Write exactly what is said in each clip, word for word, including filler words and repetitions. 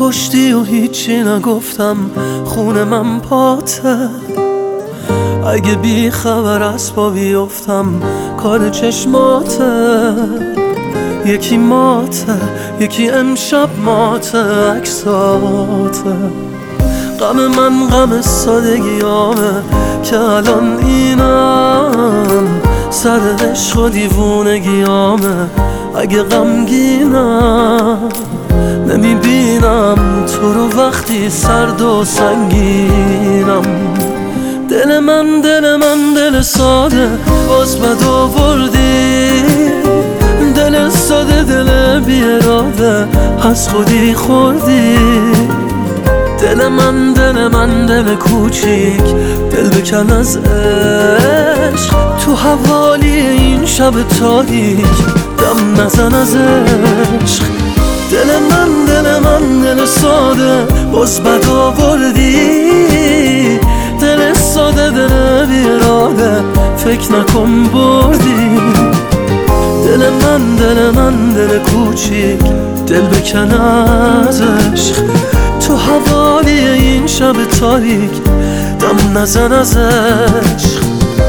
کشتی و هیچی نگفتم، خون من پاته. اگه بی خبر از پا بیفتم کار چشماته. یکی ماته یکی امشب ماته عکساته. غم من غم سادگیامه که الان اینم، سر عشق و دیوونگیامه. اگه غمگینم نمیبینم تو رو وقتی سرد و سنگینم. دل من دل من دل ساده باز بد آوردی. دل ساده دل بی اراده از خودی خوردی. دل من دل من دل کوچیک دل بکن از عشق. تو حوالی این شب تاریک دم نزن از عشق. دل من دل من دل ساده باز بد آوردی. دل ساده دل بی اراده فکر نکن بردی. دل من دل من دل کوچیک دل بکن از عشق. تو حوالی این شب تاریک دم نزن از عشق.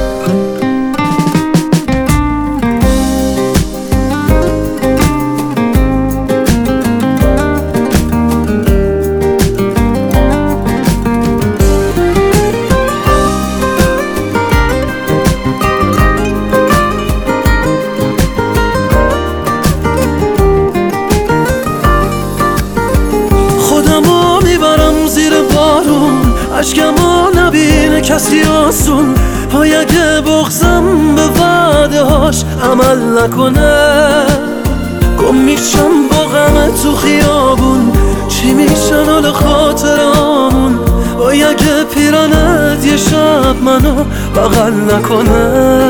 اشکمو نبینه کسی آسون. پای اگه بغزم به وعده هاش عمل نکنه، گم میشم با غم تو خیابون. چی میشن حال خاطرامون؟ پای اگه پیرانت یه شب منو بغل نکنه،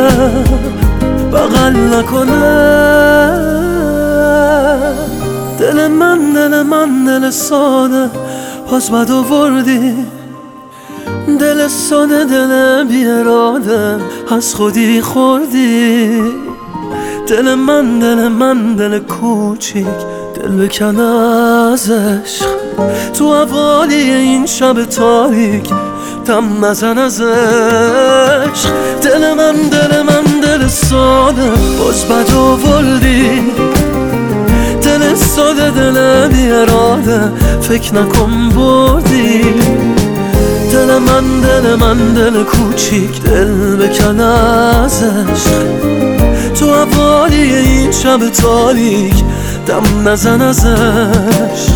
بغل نکنه. دل من دل من دل ساده باز بد آوردی. دل ساده دل بی اراده از خودی خوردی. دل من دل من دل کوچیک دل بکن از عشق. تو حوالی این شب تاریک دم نزن از عشق. دل من دل من دل ساده باز بد آوردی. دل ساده دل بی اراده فکر نکن بردی. دل من دل من دل کوچیک دل بکن از عشق. تو حوالی این شب تاریک دم نزن از عشق.